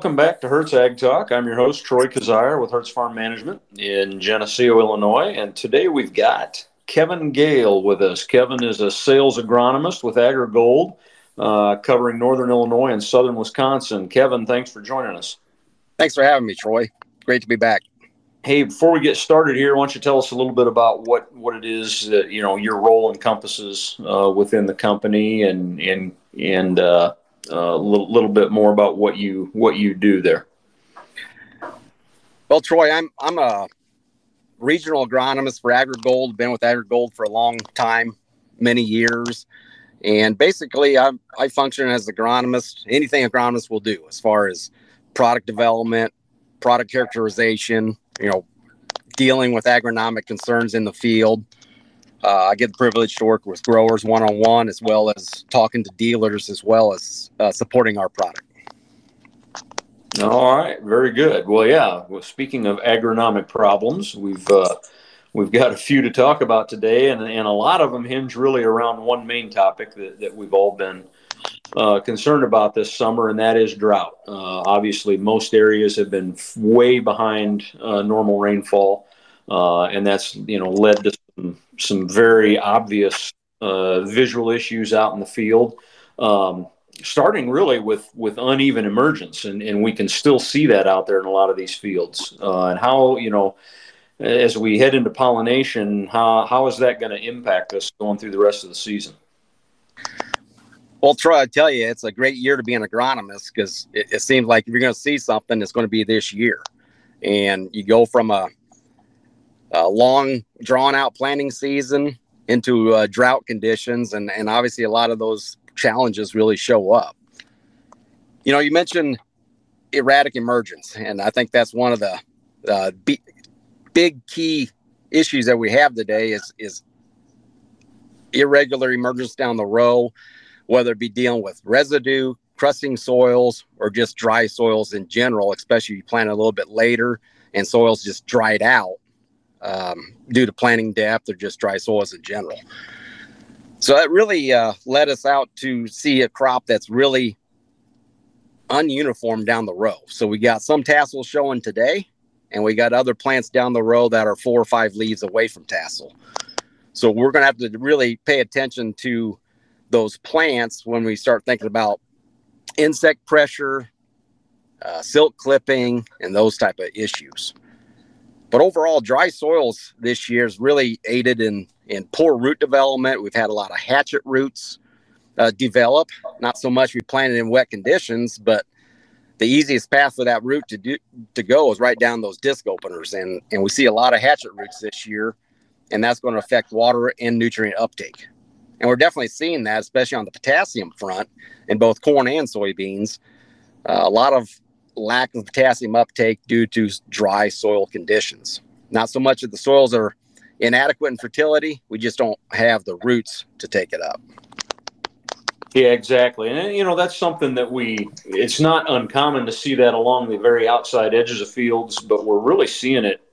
welcome back to Hertz Ag Talk. I'm your host, Troy Kazire with Hertz Farm Management in Geneseo, Illinois. And today we've got Kevin Gale with us. Kevin is a sales agronomist with AgriGold, covering northern Illinois and southern Wisconsin. Kevin, thanks for joining us. Thanks for having me, Troy. Great to be back. Hey, before we get started here, why don't you tell us a little bit about what it is that your role encompasses within the company, and a little bit more about what you do there. Well, Troy, I'm a regional agronomist for AgriGold. Been with AgriGold for a long time, many years, and basically I function as an agronomist. Anything agronomists will do as far as product development, product characterization, dealing with agronomic concerns in the field. I get the privilege to work with growers one-on-one, as well as talking to dealers, as well as supporting our product. All right, very good. Well, yeah. Well, speaking of agronomic problems, we've got a few to talk about today, and a lot of them hinge really around one main topic that we've all been concerned about this summer, and that is drought. Obviously, most areas have been way behind normal rainfall, and that's led to some very obvious visual issues out in the field, starting really with uneven emergence, and we can still see that out there in a lot of these fields. And how as we head into pollination, how is that going to impact us going through the rest of the season? Well, Troy, I tell you, it's a great year to be an agronomist, because it seems like if you're going to see something, it's going to be this year. And you go from a long, drawn-out planting season into drought conditions, and obviously a lot of those challenges really show up. You mentioned erratic emergence, and I think that's one of the big key issues that we have today is irregular emergence down the row, whether it be dealing with residue, crusting soils, or just dry soils in general, especially if you plant a little bit later and soils just dried out due to planting depth or just dry soils in general. So that really led us out to see a crop that's really ununiform down the row. So we got some tassel showing today, and we got other plants down the row that are 4 or 5 leaves away from tassel. So we're going to have to really pay attention to those plants when we start thinking about insect pressure, silk clipping, and those type of issues. But overall, dry soils this year has really aided in poor root development. We've had a lot of hatchet roots develop. Not so much we planted in wet conditions, but the easiest path for that root to go is right down those disc openers. And we see a lot of hatchet roots this year, and that's going to affect water and nutrient uptake. And we're definitely seeing that, especially on the potassium front in both corn and soybeans. A lot of lack of potassium uptake due to dry soil conditions. Not so much that the soils are inadequate in fertility, we just don't have the roots to take it up. Yeah, exactly. And that's something that it's not uncommon to see that along the very outside edges of fields, but we're really seeing it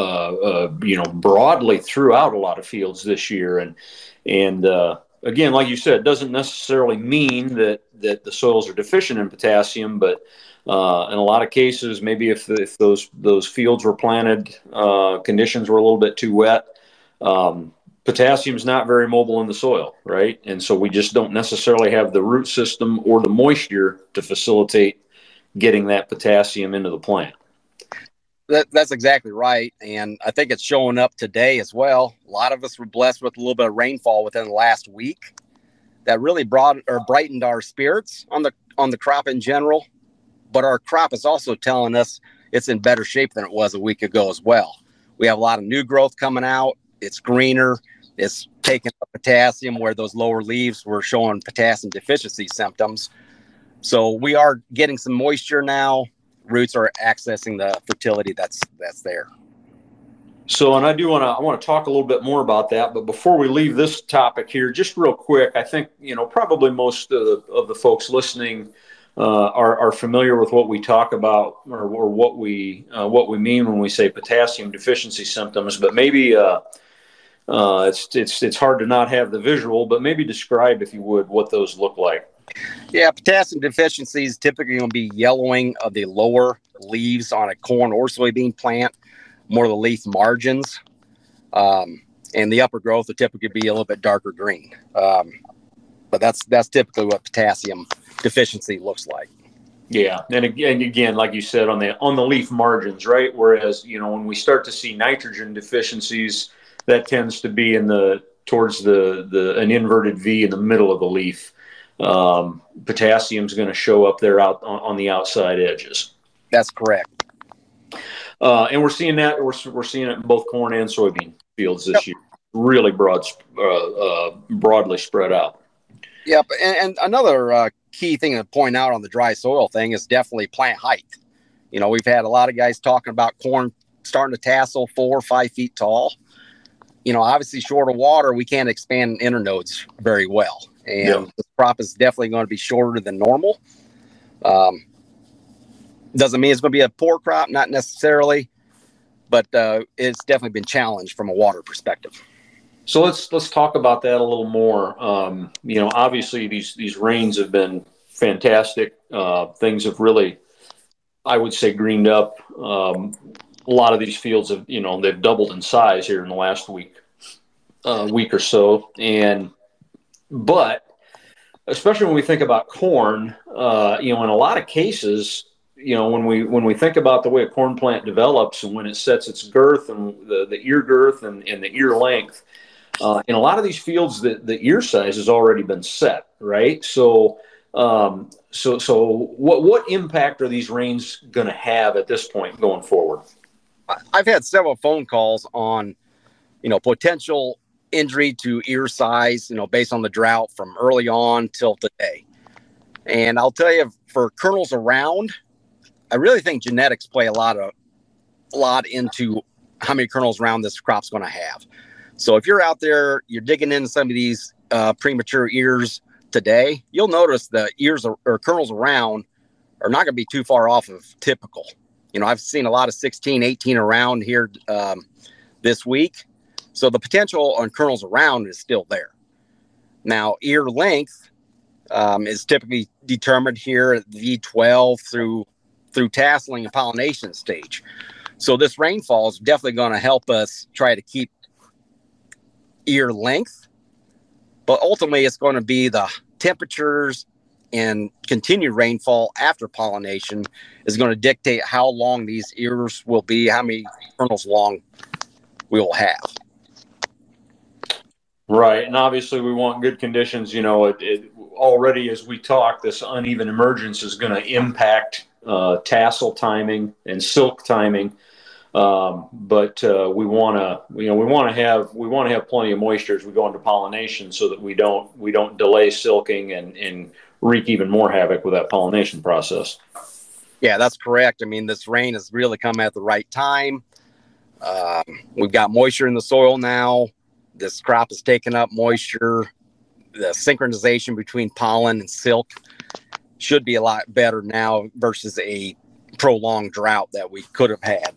broadly throughout a lot of fields this year. And again, like you said, it doesn't necessarily mean that the soils are deficient in potassium, but in a lot of cases, maybe if those fields were planted, conditions were a little bit too wet, potassium is not very mobile in the soil, right? And so we just don't necessarily have the root system or the moisture to facilitate getting that potassium into the plant. That's exactly right. And I think it's showing up today as well. A lot of us were blessed with a little bit of rainfall within the last week that really brightened our spirits on the crop in general. But our crop is also telling us it's in better shape than it was a week ago as well. We have a lot of new growth coming out. It's greener. It's taking up potassium where those lower leaves were showing potassium deficiency symptoms. So we are getting some moisture now. Roots are accessing the fertility that's there. So, and I want to talk a little bit more about that. But before we leave this topic here, just real quick, I think probably most of the folks listening are familiar with what we talk about, or what we mean when we say potassium deficiency symptoms. But maybe it's hard to not have the visual. But maybe describe, if you would, what those look like. Yeah, potassium deficiency is typically going to be yellowing of the lower leaves on a corn or soybean plant, more of the leaf margins, and the upper growth will typically be a little bit darker green. But that's typically what potassium deficiency looks like. Yeah, and again, like you said, on the leaf margins, right? Whereas when we start to see nitrogen deficiencies, that tends to be towards an inverted V in the middle of the leaf. Potassium is going to show up there out on the outside edges. That's correct. And we're seeing that we're seeing it in both corn and soybean fields this year. Really broadly spread out. Yep, and another key thing to point out on the dry soil thing is definitely plant height. We've had a lot of guys talking about corn starting to tassel 4 or 5 feet tall. Obviously short of water, we can't expand internodes very well. And the crop is definitely going to be shorter than normal. Doesn't mean it's going to be a poor crop, not necessarily, but it's definitely been challenged from a water perspective. So let's talk about that a little more. Obviously these rains have been fantastic. Things have really, I would say, greened up. A lot of these fields have, they've doubled in size here in the last week or so. But especially when we think about corn, in a lot of cases, when we think about the way a corn plant develops and when it sets its girth and the ear girth and the ear length, in a lot of these fields, the ear size has already been set, right? So what impact are these rains going to have at this point going forward? I've had several phone calls on, potential injury to ear size, based on the drought from early on till today. And I'll tell you, for kernels around, I really think genetics play a lot into how many kernels around this crop's going to have. So if you're out there, you're digging into some of these premature ears today, you'll notice the ears or kernels around are not going to be too far off of typical. I've seen a lot of 16, 18 around here this week. So the potential on kernels around is still there. Now, ear length is typically determined here at V12 through tasseling and pollination stage. So this rainfall is definitely going to help us try to keep ear length, but ultimately it's going to be the temperatures and continued rainfall after pollination is going to dictate how long these ears will be, how many kernels long we will have. Right, and obviously we want good conditions. Already as we talk, this uneven emergence is going to impact tassel timing and silk timing. But we want to have plenty of moisture as we go into pollination, so that we don't delay silking and wreak even more havoc with that pollination process. Yeah, that's correct. I mean, this rain has really come at the right time. We've got moisture in the soil now. This crop is taking up moisture. The synchronization between pollen and silk should be a lot better now versus a prolonged drought that we could have had.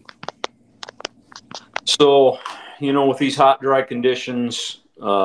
So, with these hot, dry conditions,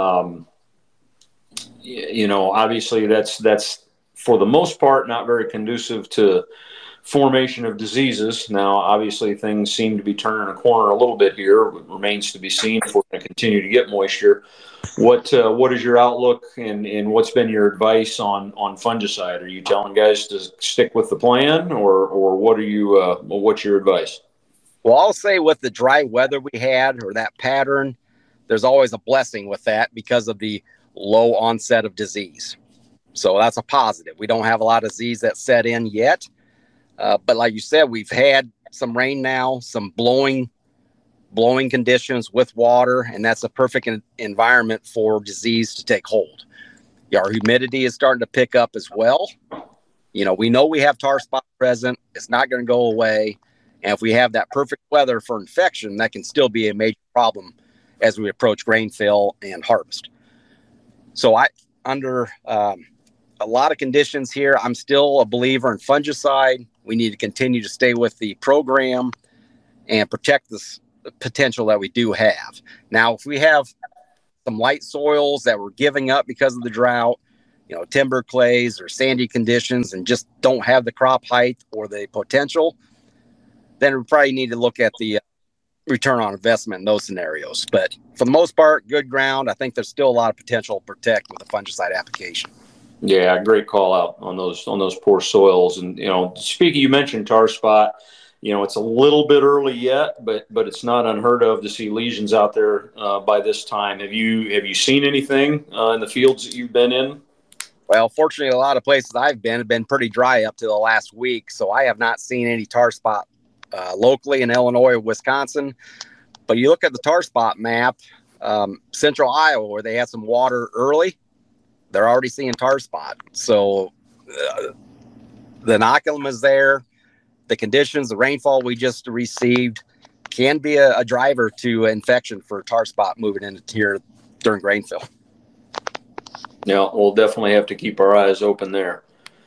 obviously that's for the most part not very conducive to formation of diseases. Now, obviously things seem to be turning a corner a little bit here. It remains to be seen if we're going to continue to get moisture. What is your outlook and what's been your advice on fungicide? Are you telling guys to stick with the plan, or what are you? What's your advice? Well, I'll say with the dry weather we had, or that pattern, there's always a blessing with that because of the low onset of disease. So that's a positive. We don't have a lot of disease that set in yet. But like you said, we've had some rain now, some blowing conditions with water, and that's a perfect environment for disease to take hold. Our humidity is starting to pick up as well. We know we have tar spot present. It's not going to go away. And if we have that perfect weather for infection, that can still be a major problem as we approach grain fill and harvest. So under a lot of conditions here, I'm still a believer in fungicide. We need to continue to stay with the program and protect this potential that we do have. Now, if we have some light soils that we're giving up because of the drought, timber clays or sandy conditions and just don't have the crop height or the potential, then we probably need to look at the return on investment in those scenarios. But for the most part, good ground. I think there's still a lot of potential to protect with a fungicide application. Yeah, great call out on those poor soils. And speaking, you mentioned tar spot. It's a little bit early yet, but it's not unheard of to see lesions out there by this time. Have you seen anything in the fields that you've been in? Well, fortunately, a lot of places I've been have been pretty dry up to the last week, so I have not seen any tar spot locally in Illinois or Wisconsin. But you look at the tar spot map, central Iowa, where they had some water early, they're already seeing tar spot. So the inoculum is there. The conditions, the rainfall we just received can be a driver to infection for tar spot moving into here during grain fill. Yeah, we'll definitely have to keep our eyes open there.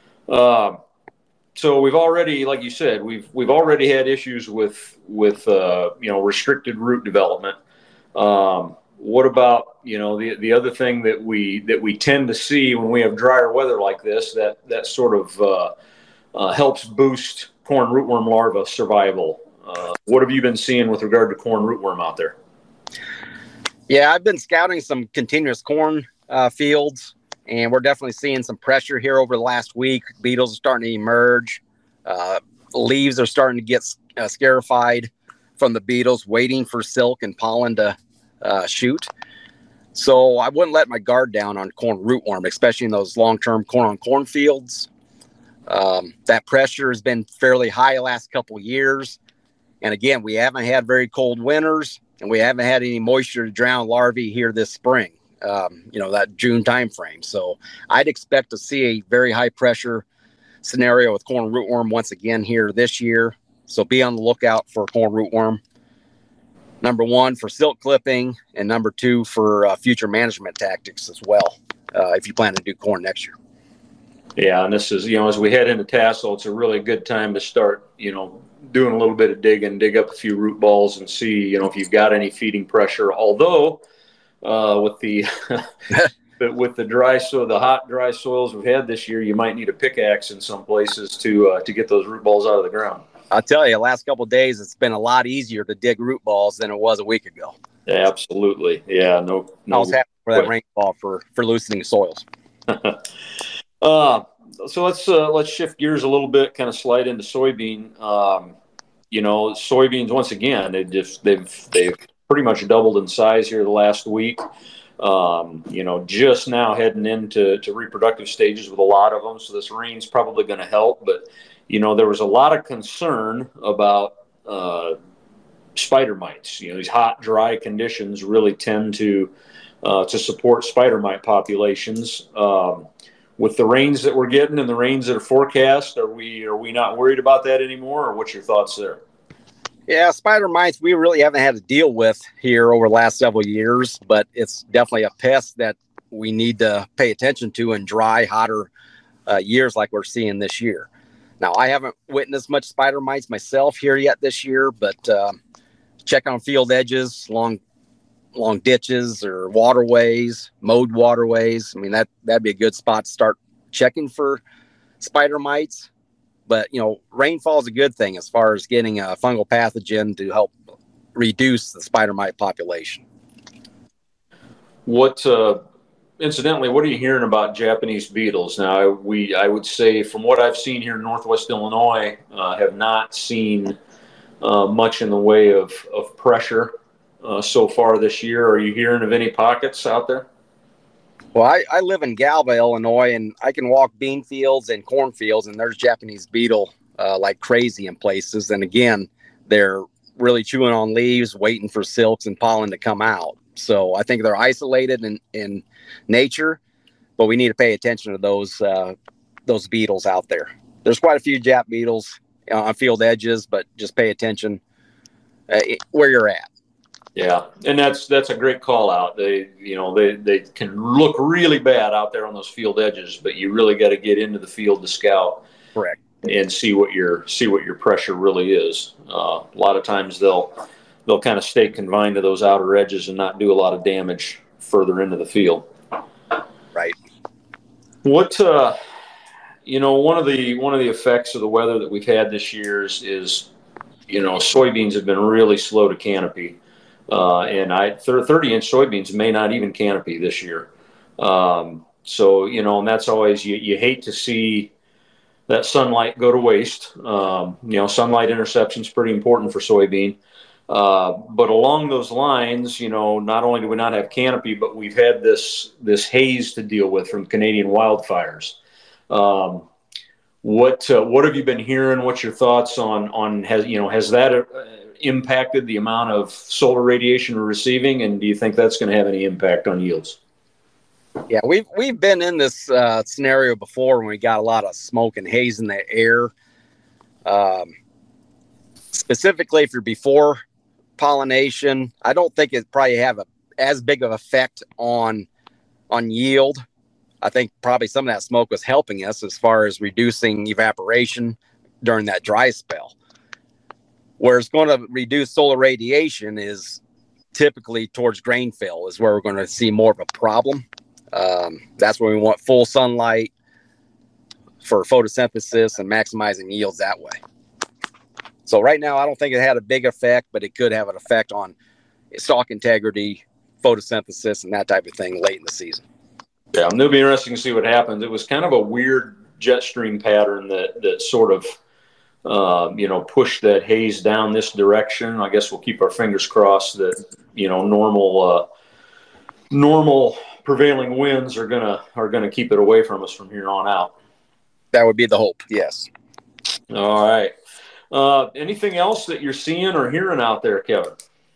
So we've already, like you said, we've already had issues with restricted root development. What about the other thing that we tend to see when we have drier weather like this that sort of helps boost corn rootworm larva survival? What have you been seeing with regard to corn rootworm out there? Yeah, I've been scouting some continuous corn fields, and we're definitely seeing some pressure here over the last week. Beetles are starting to emerge. Leaves are starting to get scarified from the beetles, waiting for silk and pollen to shoot. So I wouldn't let my guard down on corn rootworm, especially in those long-term corn-on-corn fields. That pressure has been fairly high the last couple of years. And again, we haven't had very cold winters, and we haven't had any moisture to drown larvae here this spring, that June timeframe. So I'd expect to see a very high pressure scenario with corn rootworm once again here this year. So be on the lookout for corn rootworm. Number one, for silk clipping, and number two, for future management tactics as well, if you plan to do corn next year. Yeah, and this is, as we head into tassel, it's a really good time to start, doing a little bit of digging, dig up a few root balls and see, if you've got any feeding pressure. Although with the with the hot, dry soils we've had this year, you might need a pickaxe in some places to get those root balls out of the ground. I'll tell you, the last couple of days, it's been a lot easier to dig root balls than it was a week ago. Yeah, absolutely. Yeah, no. I was happy for that rainfall for loosening soils. So let's shift gears a little bit, kind of slide into soybean. Soybeans, once again, they've pretty much doubled in size here the last week. Just now heading into reproductive stages with a lot of them. So this rain's probably going to help, but there was a lot of concern about spider mites. These hot, dry conditions really tend to support spider mite populations. With the rains that we're getting and the rains that are forecast, are we not worried about that anymore, or what's your thoughts there? Yeah, spider mites we really haven't had to deal with here over the last several years, but it's definitely a pest that we need to pay attention to in dry, hotter years like we're seeing this year. Now, I haven't witnessed much spider mites myself here yet this year, but check on field edges, long ditches or waterways, mowed waterways. I mean, that'd be a good spot to start checking for spider mites. But, rainfall is a good thing as far as getting a fungal pathogen to help reduce the spider mite population. Incidentally, what are you hearing about Japanese beetles? Now, I would say from what I've seen here in Northwest Illinois, have not seen much in the way of pressure so far this year. Are you hearing of any pockets out there? Well, I live in Galva, Illinois, and I can walk bean fields and corn fields, and there's Japanese beetle like crazy in places. And again, they're really chewing on leaves, waiting for silks and pollen to come out. So I think they're isolated in nature, but we need to pay attention to those beetles out there. There's quite a few Jap beetles on field edges, but just pay attention where you're at. Yeah, and that's a great call out. They can look really bad out there on those field edges, but you really got to get into the field to scout. Correct. And see what your pressure really is. A lot of times they'll kind of stay confined to those outer edges and not do a lot of damage further into the field. Right. What one of the effects of the weather that we've had this year is soybeans have been really slow to canopy, and 30-inch soybeans may not even canopy this year. So and that's always you hate to see that sunlight go to waste. Sunlight interception is pretty important for soybean. But along those lines, not only do we not have canopy, but we've had this haze to deal with from Canadian wildfires. What have you been hearing? What's your thoughts on has that impacted the amount of solar radiation we're receiving, and do you think that's going to have any impact on yields? Yeah, we've been in this scenario before when we got a lot of smoke and haze in the air. Specifically, if you're before pollination, I don't think it probably have as big of effect on yield. I think probably some of that smoke was helping us as far as reducing evaporation during that dry spell. Where it's going to reduce solar radiation is typically towards grain fill is where we're going to see more of a problem. That's where we want full sunlight for photosynthesis and maximizing yields that way. So right now, I don't think it had a big effect, but it could have an effect on stalk integrity, photosynthesis, and that type of thing late in the season. Yeah, it'll be interesting to see what happens. It was kind of a weird jet stream pattern that sort of, pushed that haze down this direction. I guess we'll keep our fingers crossed that, normal prevailing winds are gonna keep it away from us from here on out. That would be the hope. Yes. All right. Anything else that you're seeing or hearing out there, Kevin?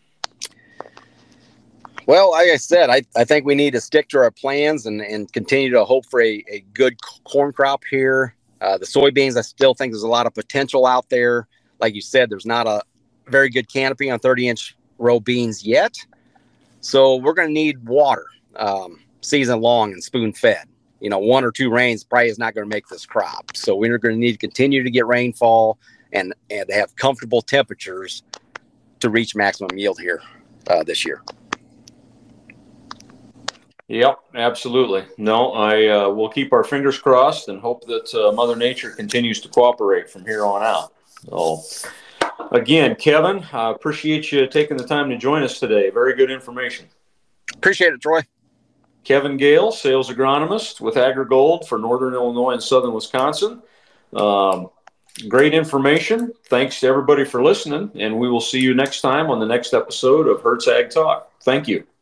Well, like I said, I think we need to stick to our plans and continue to hope for a good corn crop here. The soybeans, I still think there's a lot of potential out there. Like you said, there's not a very good canopy on 30-inch row beans yet. So we're going to need water season long and spoon fed. 1 or 2 rains probably is not going to make this crop. So we're going to need to continue to get rainfall and have comfortable temperatures to reach maximum yield here this year. Yep, absolutely. No, I will keep our fingers crossed and hope that Mother Nature continues to cooperate from here on out. So, again, Kevin, I appreciate you taking the time to join us today. Very good information. Appreciate it, Troy. Kevin Gale, sales agronomist with AgriGold for Northern Illinois and Southern Wisconsin. Great information. Thanks to everybody for listening, and we will see you next time on the next episode of Hertz Ag Talk. Thank you.